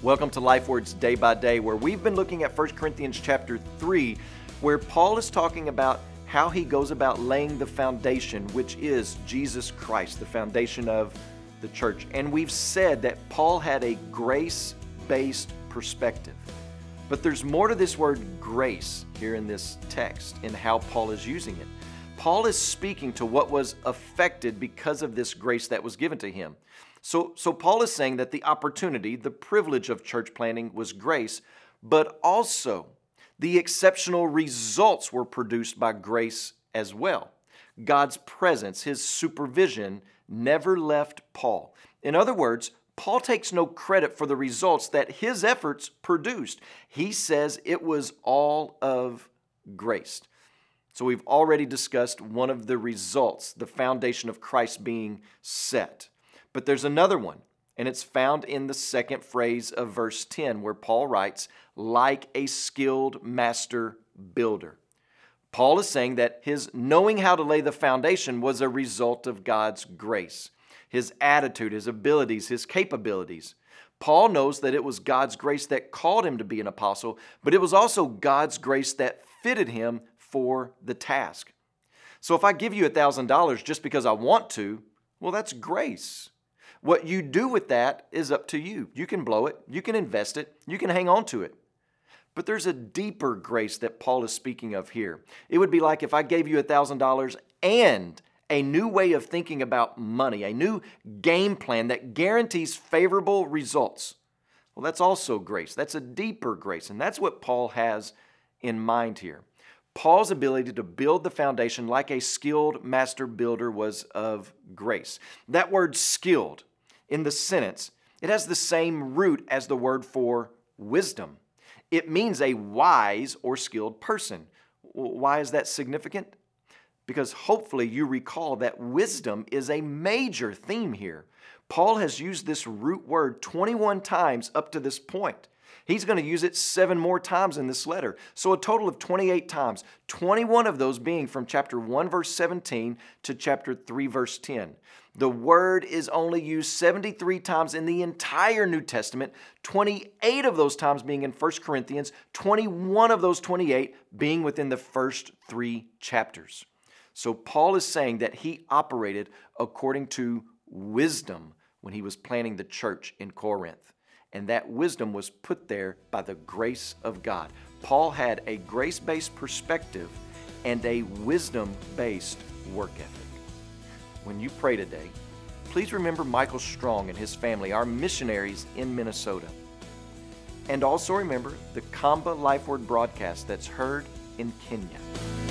Welcome to Life Words Day by Day, where we've been looking at 1 Corinthians chapter 3, where Paul is talking about how he goes about laying the foundation, which is Jesus Christ, the foundation of the church. And we've said that Paul had a grace-based perspective. But there's more to this word grace here in this text, in how Paul is using it. Paul is speaking to what was affected because of this grace that was given to him. So Paul is saying that the opportunity, the privilege of church planting was grace, but also the exceptional results were produced by grace as well. God's presence, His supervision, never left Paul. In other words, Paul takes no credit for the results that his efforts produced. He says it was all of grace. So we've already discussed one of the results, the foundation of Christ being set. But there's another one, and it's found in the second phrase of verse 10, where Paul writes, like a skilled master builder. Paul is saying that his knowing how to lay the foundation was a result of God's grace, his attitude, his abilities, his capabilities. Paul knows that it was God's grace that called him to be an apostle, but it was also God's grace that fitted him for the task. So if I give you $1,000 just because I want to, well, that's grace. What you do with that is up to you. You can blow it, you can invest it, you can hang on to it. But there's a deeper grace that Paul is speaking of here. It would be like if I gave you $1,000 and a new way of thinking about money, a new game plan that guarantees favorable results. Well, that's also grace. That's a deeper grace, and that's what Paul has in mind here. Paul's ability to build the foundation like a skilled master builder was of grace. That word skilled in the sentence, it has the same root as the word for wisdom. It means a wise or skilled person. Why is that significant? Because hopefully you recall that wisdom is a major theme here. Paul has used this root word 21 times up to this point. He's going to use it 7 more times in this letter. So a total of 28 times, 21 of those being from chapter 1, verse 17 to chapter 3, verse 10. The word is only used 73 times in the entire New Testament, 28 of those times being in 1 Corinthians, 21 of those 28 being within the first 3 chapters. So Paul is saying that he operated according to wisdom when he was planning the church in Corinth. And that wisdom was put there by the grace of God. Paul had a grace-based perspective and a wisdom-based work ethic. When you pray today, please remember Michael Strong and his family, our missionaries in Minnesota. And also remember the Kamba Life Word broadcast that's heard in Kenya.